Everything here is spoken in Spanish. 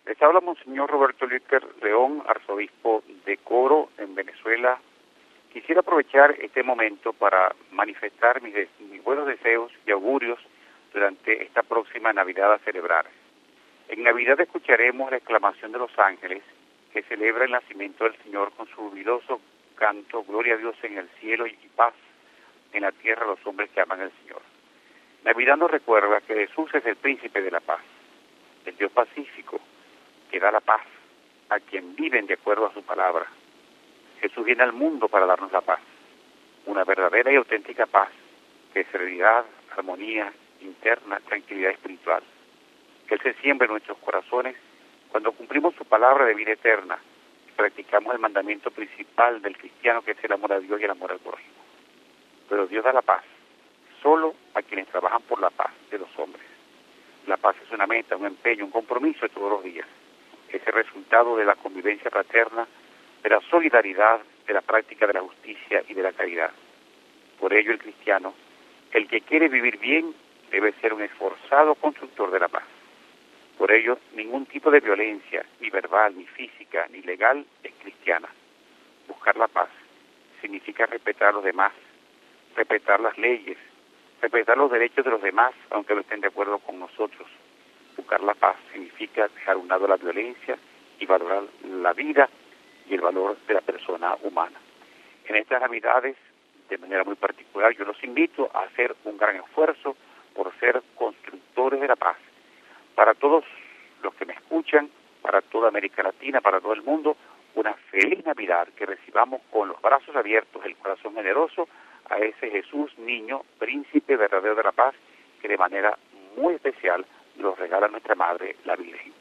Les habla Monseñor Roberto Líter León, arzobispo de Coro, en Venezuela. Quisiera aprovechar este momento para manifestar mis buenos deseos y augurios durante esta próxima Navidad a celebrar. En Navidad escucharemos la exclamación de los ángeles que celebra el nacimiento del Señor con su jubiloso canto, gloria a Dios en el cielo y paz en la tierra a los hombres que aman al Señor. Navidad nos recuerda que Jesús es el príncipe de la paz, el Dios pacífico, que da la paz a quien viven de acuerdo a su palabra. Jesús viene al mundo para darnos la paz, una verdadera y auténtica paz, que es serenidad, armonía interna, tranquilidad espiritual. Que Él se siembre en nuestros corazones cuando cumplimos su palabra de vida eterna y practicamos el mandamiento principal del cristiano, que es el amor a Dios y el amor al prójimo. Pero Dios da la paz solo a quienes trabajan por la paz de los hombres. La paz es una meta, un empeño, un compromiso de todos los días. Es el resultado de la convivencia fraterna, de la solidaridad, de la práctica de la justicia y de la caridad. Por ello el cristiano, el que quiere vivir bien, debe ser un esforzado constructor de la paz. Por ello, ningún tipo de violencia, ni verbal, ni física, ni legal, es cristiana. Buscar la paz significa respetar a los demás, respetar las leyes, respetar los derechos de los demás, aunque no estén de acuerdo con nosotros. Buscar la paz significa dejar a un lado la violencia y valorar la vida y el valor de la persona humana. En estas Navidades, de manera muy particular, yo los invito a hacer un gran esfuerzo por ser constructores de la paz. Para todos los que me escuchan, para toda América Latina, para todo el mundo, una feliz Navidad, que recibamos con los brazos abiertos, el corazón generoso, a ese Jesús niño, príncipe verdadero de la paz, que de manera muy especial nos regala nuestra Madre, la Virgen.